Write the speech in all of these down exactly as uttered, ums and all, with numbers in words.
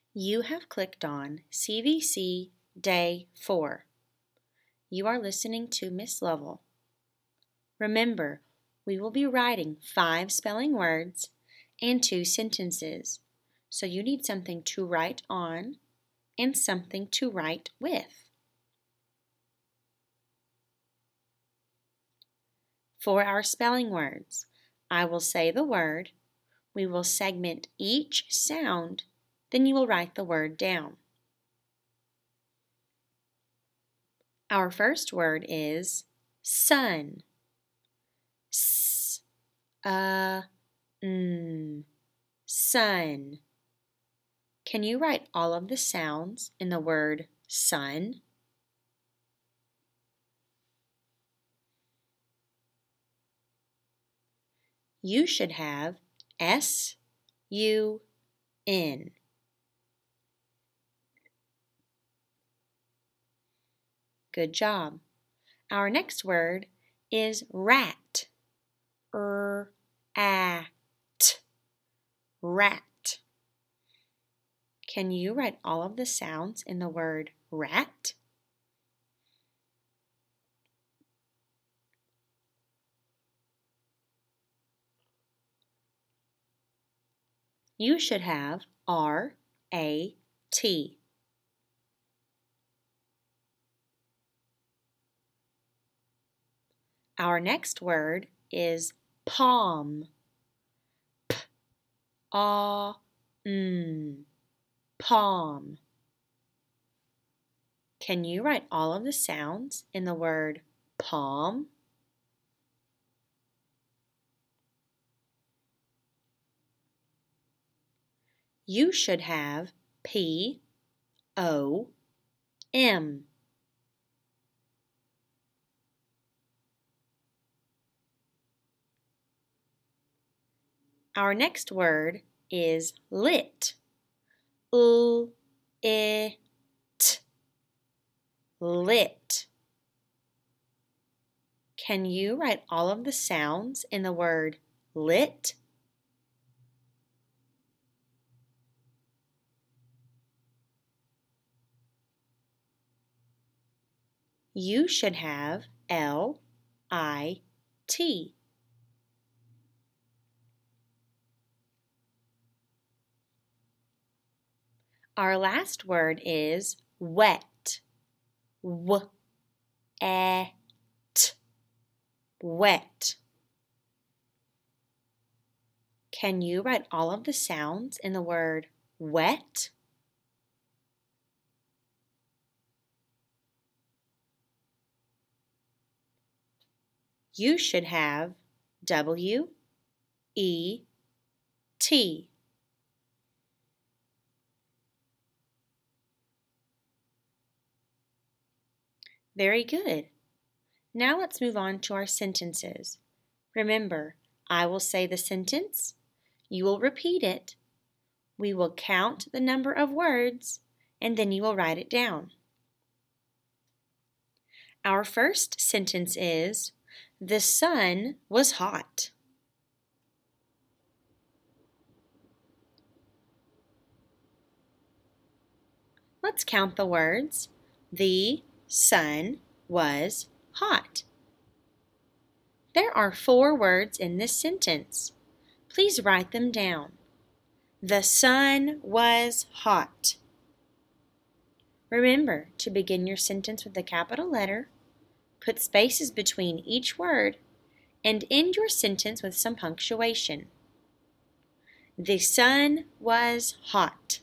You have clicked on C V C Day four. You are listening to Miss Lovell. Remember, we will be writing five spelling words and two sentences, so you need something to write on and something to write with. For our spelling words, I will say the word, we will segment each sound, then you will write the word down. Our first word is sun. S, uh, n, sun. Can you write all of the sounds in the word sun? You should have S, U, N. Good job. Our next word is rat. Er, at. Rat. Can you write all of the sounds in the word rat? You should have R, A, T. Our next word is palm. P, A, M. Palm. Can you write all of the sounds in the word palm? You should have P, O, M. Our next word is lit. L, I, T. Lit. Can you write all of the sounds in the word lit? You should have L, I, T. Our last word is wet. W, E, T. Wet. Can you write all of the sounds in the word wet? You should have W, E, T. Very good. Now let's move on to our sentences. Remember, I will say the sentence, you will repeat it, we will count the number of words, and then you will write it down. Our first sentence is, the sun was hot. Let's count the words. The sun was hot. There are four words in this sentence. Please write them down. The sun was hot. Remember to begin your sentence with a capital letter, put spaces between each word, and end your sentence with some punctuation. The sun was hot.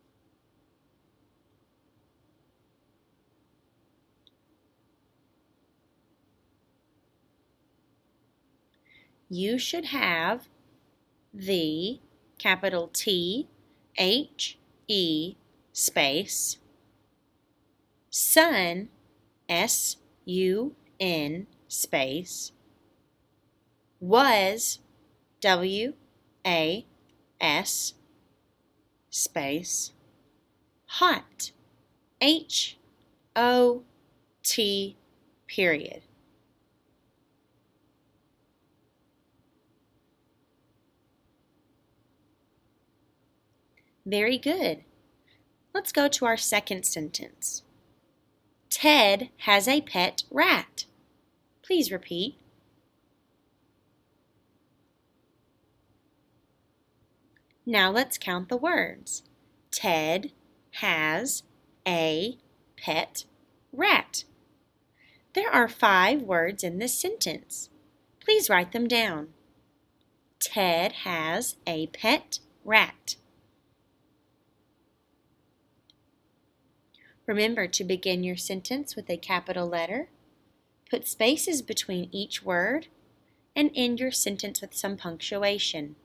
You should have the capital T, H, E, space, sun, S, U, N, space, was, W, A, S, space, hot, H, O, T, period. Very good. Let's go to our second sentence. Ted has a pet rat. Please repeat. Now let's count the words. Ted has a pet rat. There are five words in this sentence. Please write them down. Ted has a pet rat. Remember to begin your sentence with a capital letter, put spaces between each word, and end your sentence with some punctuation.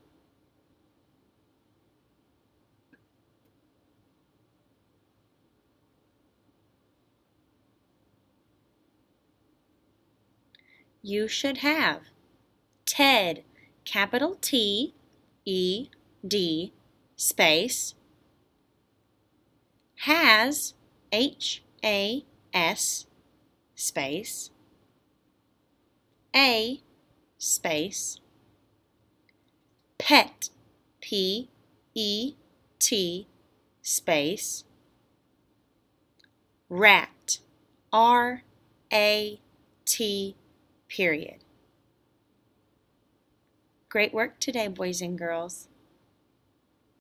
You should have Ted, capital T, E, D, space, has, H, A, S, space, a, space, pet, P, E, T, space, rat, R, A, T, period. Great work today, boys and girls.